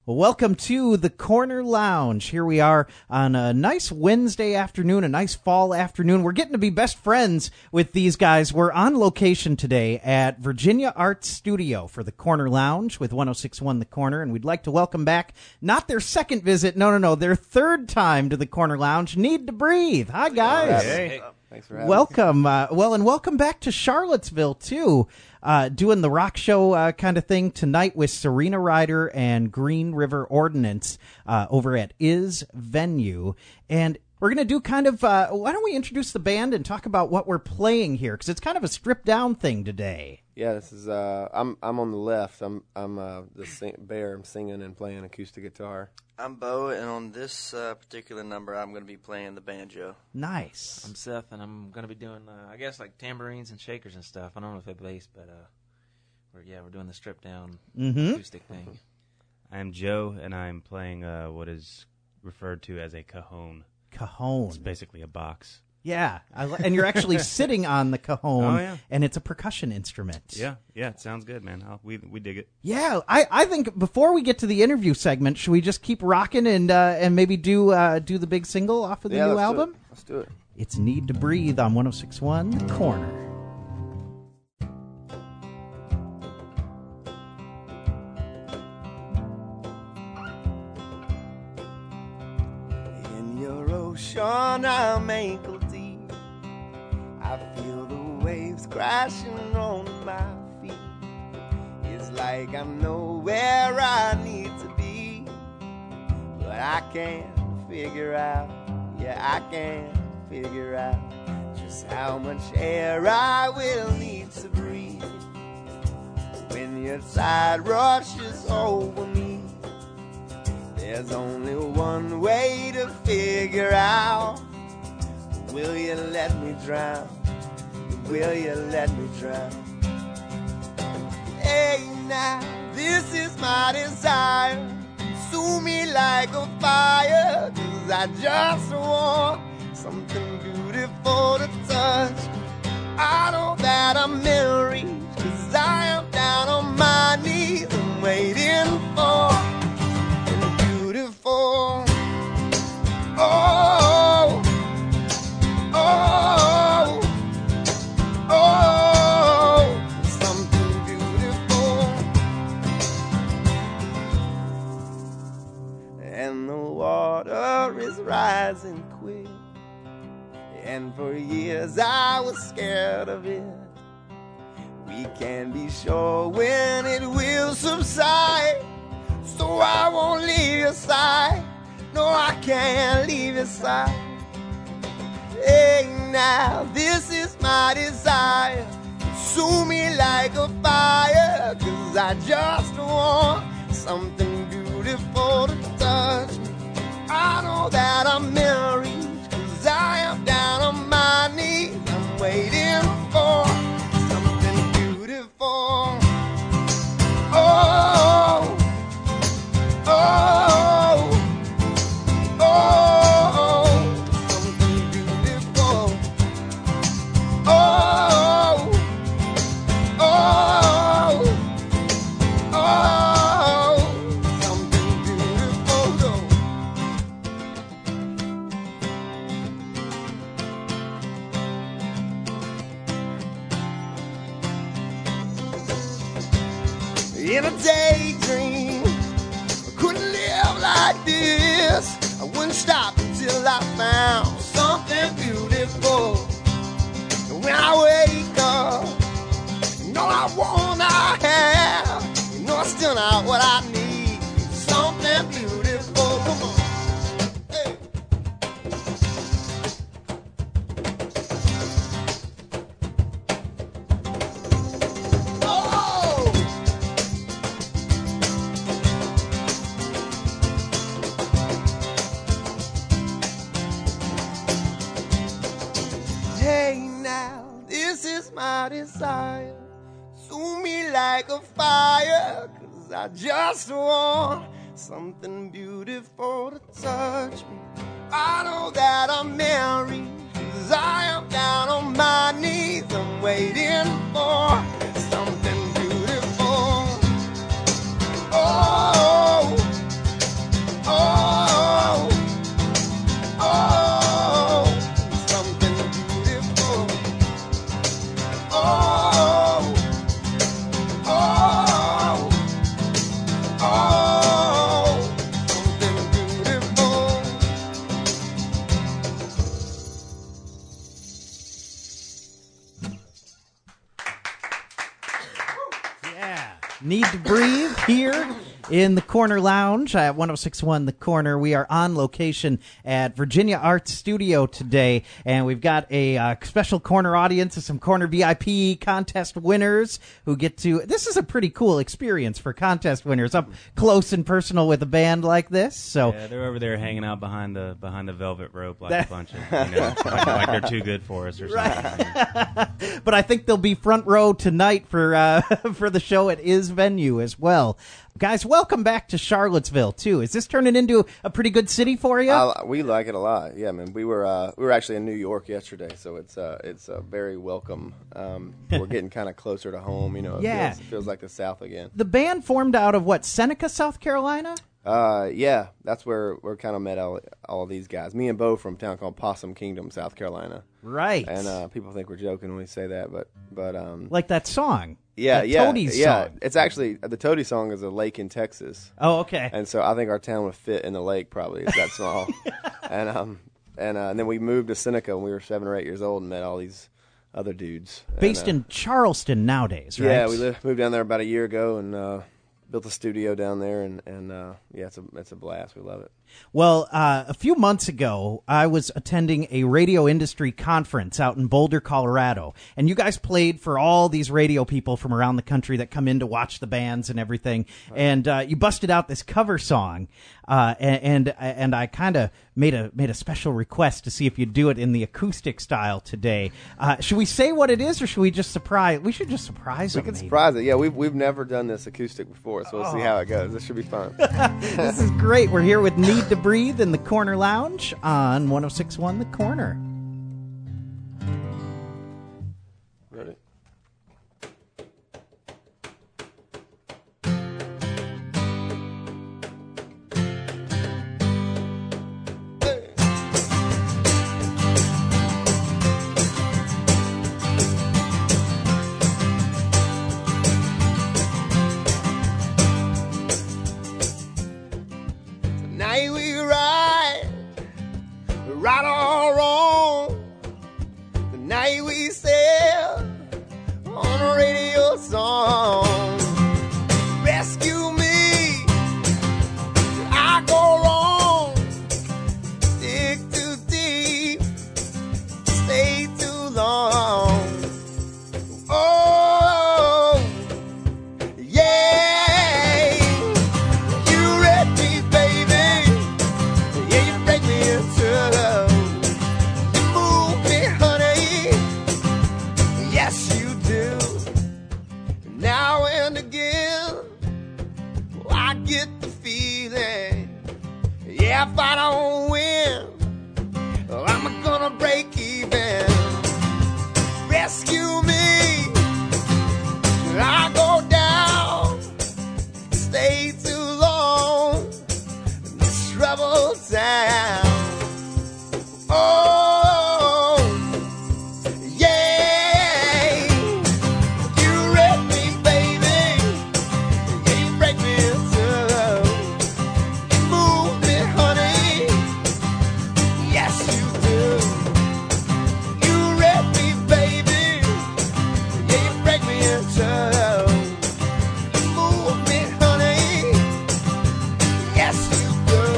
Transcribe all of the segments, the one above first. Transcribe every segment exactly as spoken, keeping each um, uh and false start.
Well, welcome to the Corner Lounge. Here we are on a nice Wednesday afternoon, a nice fall afternoon. We're getting to be best friends with these guys. We're on location today at Virginia Arts Studio for the Corner Lounge with one oh six point one The Corner, and we'd like to welcome back, not their second visit, no, no, no, their third time to the Corner Lounge, Need to Breathe. Hi, guys. Hey. Hey. Thanks for having welcome. me. Uh, well, and welcome back to Charlottesville, too. Uh, doing the rock show uh, kind of thing tonight with Serena Ryder and Green River Ordnance uh, over at Is Venue. And we're going to do kind of, uh, why don't we introduce the band and talk about what we're playing here? Because it's kind of a stripped down thing today. Yeah, this is, uh, I'm I'm on the left. I'm I'm uh, the sing- bear. I'm singing and playing acoustic guitar. I'm Bo, and on this uh, particular number, I'm going to be playing the banjo. Nice. I'm Seth, and I'm going to be doing, uh, I guess, like tambourines and shakers and stuff. I don't know if I bass, but uh, we're, yeah, we're doing the stripped-down mm-hmm. acoustic thing. I'm Joe, and I'm playing uh, what is referred to as a cajon. Cajon. It's basically a box. Yeah, I, and you're actually sitting on the cajon, oh, yeah. and it's a percussion instrument. Yeah, yeah, it sounds good, man. I'll, we we dig it. Yeah, I, I think before we get to the interview segment, should we just keep rocking and uh, and maybe do uh, do the big single off of the yeah, new let's album? Do it. Let's do it. It's Need to Breathe on one oh six point one The Corner. Ocean, I'm ankle deep. I feel the waves crashing on my feet. It's like I'm nowhere I need to be, but I can't figure out, yeah, I can't figure out just how much air I will need to breathe when your tide rushes over me. There's only one way to figure out. Will you let me drown? Will you let me drown? Hey now, this is my desire. Consume me like a fire, 'cause I just want something beautiful to touch. I know that I'm in reach, 'cause I am down on my knees and waiting for Oh, oh, oh, oh, something beautiful. And the water is rising quick, and for years I was scared of it. We can't be sure when it will subside, so I won't leave your side. No, I can't leave your side. Hey, now, this is my desire. Consume me like a fire, 'cause I just want something beautiful to touch me. I know that I'm in reach, 'cause I am down on my knees. I'm waiting for something beautiful. Oh, oh, oh, something beautiful. Oh, oh, oh, something beautiful. In a daydream, couldn't live like this. I wouldn't stop until I found something beautiful. And when I wake up, you know I wanna have, you know it's still not what I need. Something beautiful, come on. Hey. Oh! Hey now, this is my desire. Consume me like a fire, 'cause I just want something beautiful to touch me. I know that I'm married, 'cause I am down on my knees. I'm waiting for something beautiful. Oh, Need to Breathe here in the Corner Lounge at one oh six point one The Corner. We are on location at Virginia Arts Studio today, and we've got a uh, special Corner audience of some Corner V I P contest winners who get to... This is a pretty cool experience for contest winners, up close and personal with a band like this. So Yeah, they're over there hanging out behind the behind the velvet rope like that, a bunch of, you know, like, like they're too good for us or something. Right. But I think they'll be front row tonight for uh, for the show at Is Venue as well. Guys, welcome back to Charlottesville too. Is this turning into a pretty good city for you? Uh, we like it a lot. Yeah, man. We were uh, we were actually in New York yesterday, so it's uh, it's uh, very welcome. Um, we're getting kind of closer to home. You know, it Yeah. feels, it feels like the South again. The band formed out of what, Seneca, South Carolina? Uh, yeah, that's where we're kind of met all, all these guys. Me and Bo from a town called Possum Kingdom, South Carolina. Right. And uh, people think we're joking when we say that, but but um, like that song. yeah, that yeah, Toadies yeah. song. It's actually the Toady song is a lake in Texas, Oh, okay. and so I think our town would fit in the lake probably. It's that small. and um and, uh, and then we moved to Seneca when we were seven or eight years old and met all these other dudes. Based and, uh, in Charleston nowadays, right? Yeah, we lived, moved down there about a year ago and uh, built a studio down there, and and uh, yeah, it's a it's a blast. We love it. Well, uh, a few months ago, I was attending a radio industry conference out in Boulder, Colorado, and you guys played for all these radio people from around the country that come in to watch the bands and everything. And uh, you busted out this cover song, uh, and and, and I kind of made a made a special request to see if you'd do it in the acoustic style today. Uh, should we say what it is, or should we just surprise? We should just surprise We them. could maybe. surprise it. Yeah, we've we've never done this acoustic before, so we'll see how it goes. This should be fun. This is great. We're here with Need to Breathe in the Corner Lounge on one oh six point one The Corner. Ready? Tonight we ride, right or wrong. Tonight we sail on a radio song. Rescue me, I go wrong. Dig too deep, stay too long. Oh, yeah. You wreck me, baby. Yeah, you break me into love. You move me, honey. Yes, you do. Now and again, I get the feeling. Yeah, if I don't win, I'm gonna break even. Rescue me. I go down. Stay too long. This troubled town. Oh, yeah. You wreck me, baby. Yeah, you break me into love. You move me, honey. Yes, you do. You wreck me, baby. Yeah, you break me into love. You move me, honey. Yes, you do.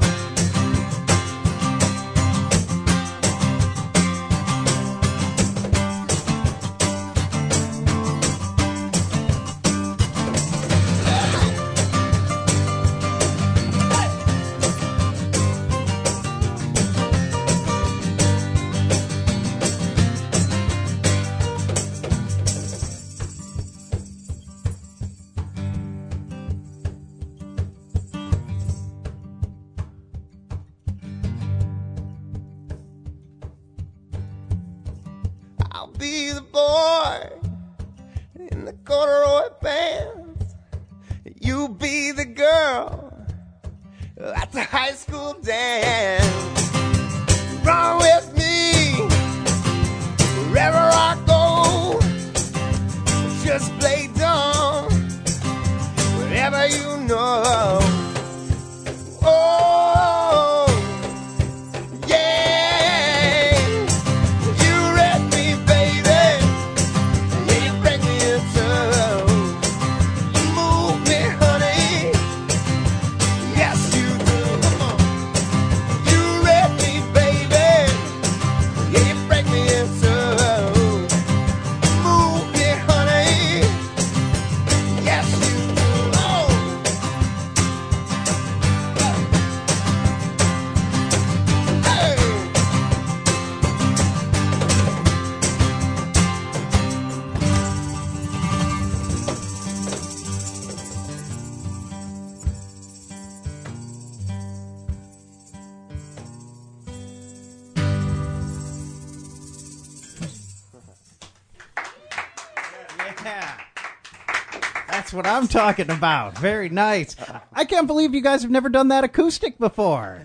I'll be the boy in the corduroy pants. You be the girl at the high school dance. Run with me wherever I go. Just play dumb wherever you know. Oh, yeah. You wreck me, baby. Yeah, you break me into love. You move what I'm talking about. Very nice. I can't believe you guys have never done that acoustic before.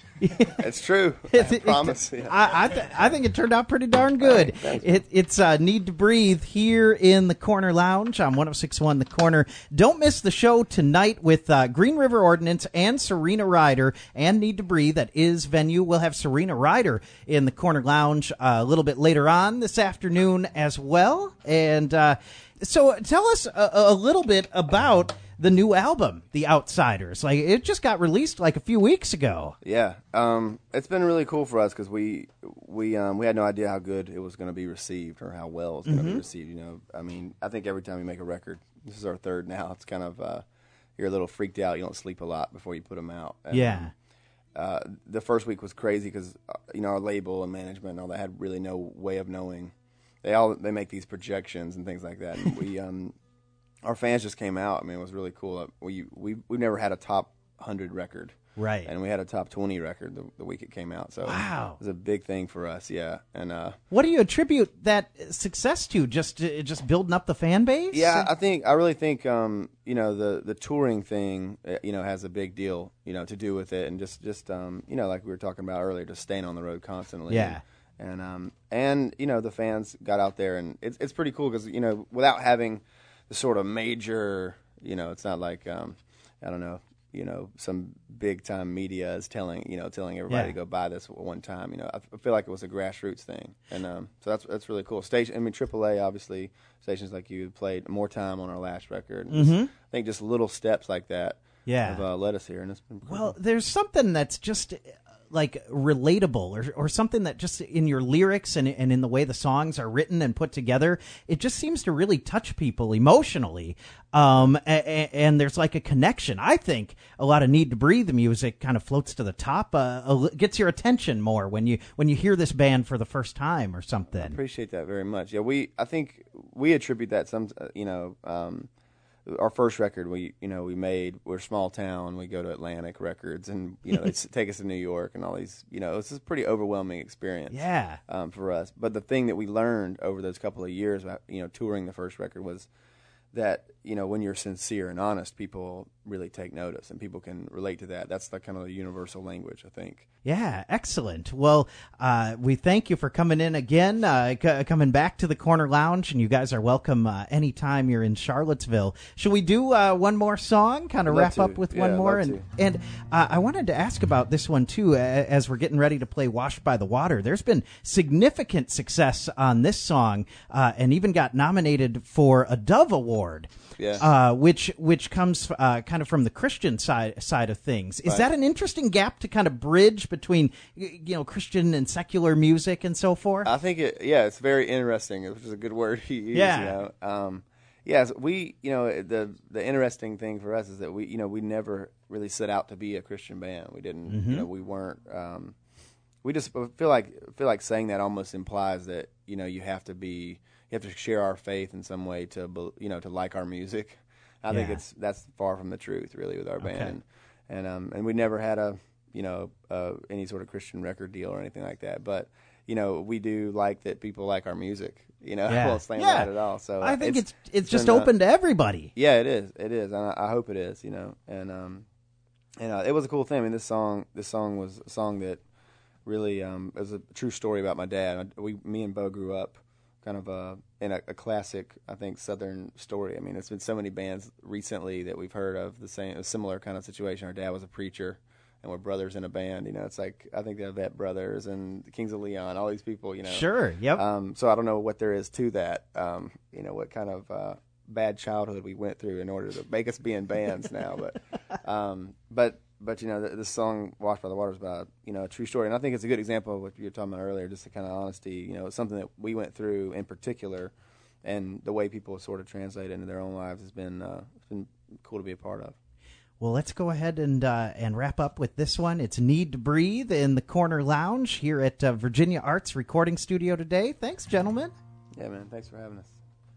It's true. I It- it- promise. Yeah. I I, th- I think it turned out pretty darn good. It, it's uh, Need to Breathe here in the Corner Lounge on one oh six point one The Corner. Don't miss the show tonight with uh, Green River Ordinance and Serena Ryder and Need to Breathe. That is venue. We'll have Serena Ryder in the Corner Lounge uh, a little bit later on this afternoon as well. And uh, so tell us a, a little bit about the new album, The Outsiders. Like, it just got released like a few weeks ago. Yeah, um, it's been really cool for us because we we um, we had no idea how good it was going to be received or how well it was going to Mm-hmm. be received. You know, I mean, I think every time we make a record, this is our third now. It's kind of uh, you're a little freaked out. You don't sleep a lot before you put them out. And, Yeah. Uh, the first week was crazy because uh, you know our label and management and all that had really no way of knowing. They all they make these projections and things like that. And we um, our fans just came out. I mean, it was really cool. We we we've never had a top hundred record. Right. And we had a top twenty record the, the week it came out. So Wow. it was a big thing for us, yeah. And uh, What do you attribute that success to? Just uh, just building up the fan base? yeah, I think I really think um, you know the the touring thing uh, you know has a big deal you know to do with it, and just just um, you know like we were talking about earlier, just staying on the road constantly. Yeah. And and, um, and you know the fans got out there, and it's it's pretty cool because you know without having the sort of major, you know, it's not like um, I don't know. You know, some big time media is telling you know telling everybody Yeah. to go buy this at one time. You know, I feel like it was a grassroots thing, and um, so that's that's really cool. Station, I mean, triple A, obviously, stations like you played more time on our last record. And just- I think just little steps like that Yeah. have uh, led us here, and it's been cool. Well, there's something that's just uh, like relatable or or something that just in your lyrics and and in the way the songs are written and put together, it just seems to really touch people emotionally. Um, and, and there's like a connection. I think a lot of Need to Breathe music kind of floats to the top, uh, a li- gets your attention more when you when you hear this band for the first time or something. Appreciate that very much. Yeah, we I think we attribute that some uh, you know um, our first record we you know we made we're a small town, we go to Atlantic Records, and you know they s- take us to New York and all these you know it's a pretty overwhelming experience. Yeah. um, for us. But the thing that we learned over those couple of years about you know touring the first record was that you know when you're sincere and honest, people really take notice, and people can relate to that. That's the kind of the universal language, I think. Yeah, excellent. Well, uh, we thank you for coming in again, uh, c- coming back to the Corner Lounge, and you guys are welcome uh, anytime you're in Charlottesville. Should we do uh, one more song, kind of I'd love wrap to. up with Yeah, one I'd more? love And, to. and uh, I wanted to ask about this one, too, a- as we're getting ready to play Washed by the Water. There's been significant success on this song, uh, and even got nominated for a Dove Award. Yeah. Uh, which which comes uh, kind of from the Christian side side of things. Is Right. that an interesting gap to kind of bridge between y- you know Christian and secular music and so forth? I think it, yeah, it's very interesting, which is a good word to use. Yeah. You know? um, yes, we, you know, the the interesting thing for us is that we, you know, we never really set out to be a Christian band. We didn't, Mm-hmm. you know, we weren't. Um, we just feel like feel like saying that almost implies that you know you have to be, you have to share our faith in some way to, bel- you know, to like our music. I think Yeah. it's that's far from the truth, really, with our band. Okay. And, and um and we never had a you know uh, any sort of Christian record deal or anything like that, but you know we do like that people like our music, you know. Yeah. I won't stand Yeah. that at all. So I uh, think it's it's, just been, uh, open to everybody. yeah, it is. It is. And I, I hope it is. You know, and um, and uh, it was a cool thing. I mean, this song, this song was a song that really um, it was a true story about my dad. We, me and Bo grew up kind of uh, in a, a classic, I think, Southern story. I mean, there's been so many bands recently that we've heard of the same, a similar kind of situation. Our dad was a preacher, and we're brothers in a band. You know, it's like I think the Vet Brothers and the Kings of Leon, all these people. You know, Sure. Yep. um, so I don't know what there is to that. Um, you know, what kind of uh, bad childhood we went through in order to make us be in bands now. But, um, but, but you know, the, the song "Washed by the Water" is about you know a true story, and I think it's a good example of what you were talking about earlier, just the kind of honesty. You know, it's something that we went through in particular, and the way people sort of translate it into their own lives has been uh, it's been cool to be a part of. Well, let's go ahead and uh, and wrap up with this one. It's Need to Breathe in the Corner Lounge here at uh, Virginia Arts Recording Studio today. Thanks, gentlemen. Yeah, man. Thanks for having us.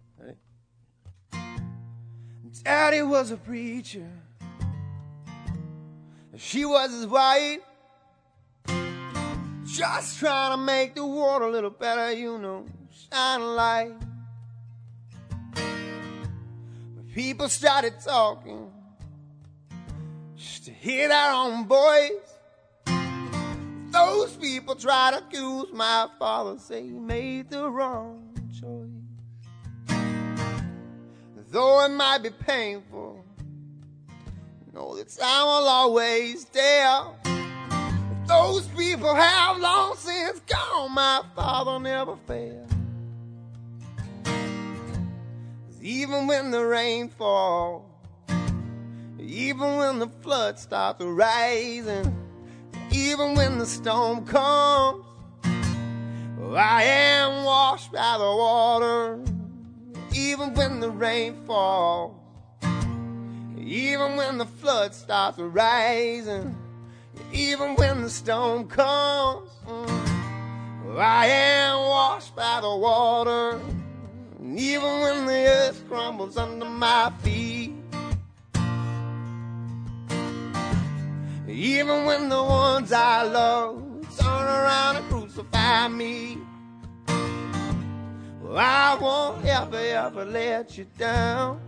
Ready? Daddy was a preacher. She was his wife. Just trying to make the world a little better, you know, shine a light. But people started talking just to hear their own voice. Those people tried to accuse my father, say he made the wrong choice. Though it might be painful, know that time will always tell. Those people have long since gone, my father never failed. 'Cause even when the rain falls, even when the flood starts rising, even when the storm comes, I am washed by the water. Even when the rain falls, even when the flood starts rising, even when the storm comes, I am washed by the water. And even when the earth crumbles under my feet, even when the ones I love turn around and crucify me, well, I won't ever, ever let you down.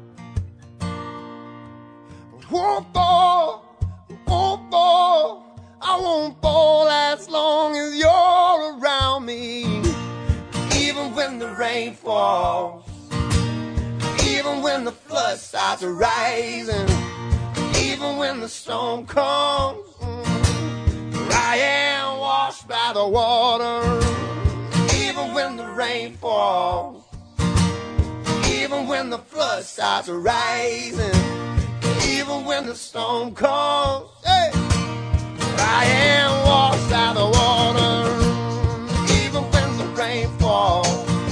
I won't fall, I won't fall, I won't fall as long as you're around me. Even when the rain falls, even when the flood starts rising, even when the storm comes, I am washed by the water. Even when the rain falls, even when the flood starts rising, even when the storm comes, hey, I am washed by the water. Even when the rain falls,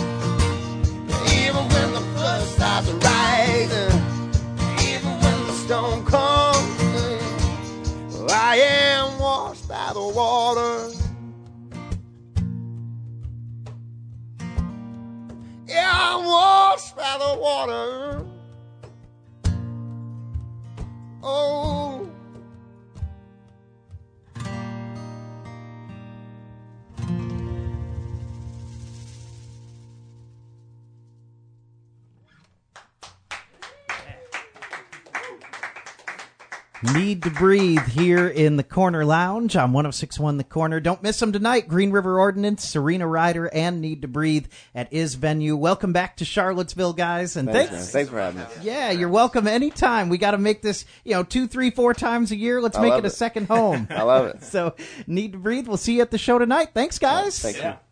even when the flood starts rising, even when the storm comes, I am washed by the water. Yeah, I'm washed by the water. Oh. Need to Breathe here in the Corner Lounge on one oh six point one The Corner. Don't miss them tonight. Green River Ordinance, Serena Ryder, and Need to Breathe at Is Venue. Welcome back to Charlottesville, guys. And Thanks, thanks. man. Thanks for having us. Yeah, you're welcome anytime. We got to make this, you know, two, three, four times a year. Let's I make love it a it. second home. I love it. So, Need to Breathe. We'll see you at the show tonight. Thanks, guys. Thank you.